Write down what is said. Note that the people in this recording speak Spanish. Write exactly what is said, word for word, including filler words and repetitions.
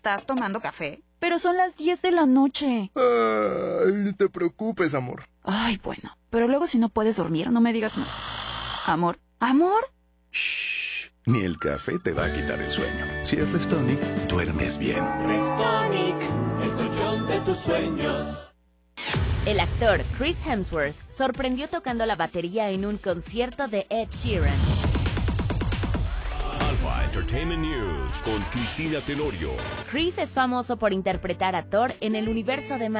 ¿Estás tomando café? Pero son las diez de la noche. Ay, no te preocupes, amor. Ay, bueno. Pero luego si no puedes dormir, no me digas nada. Amor, amor. Shh. Ni el café te va a quitar el sueño. Si es Restonic, duermes bien. Restonic, el colchón de tus sueños. El actor Chris Hemsworth sorprendió tocando la batería en un concierto de Ed Sheeran. Alpha Entertainment News con Cristina Tenorio. Chris es famoso por interpretar a Thor en el universo de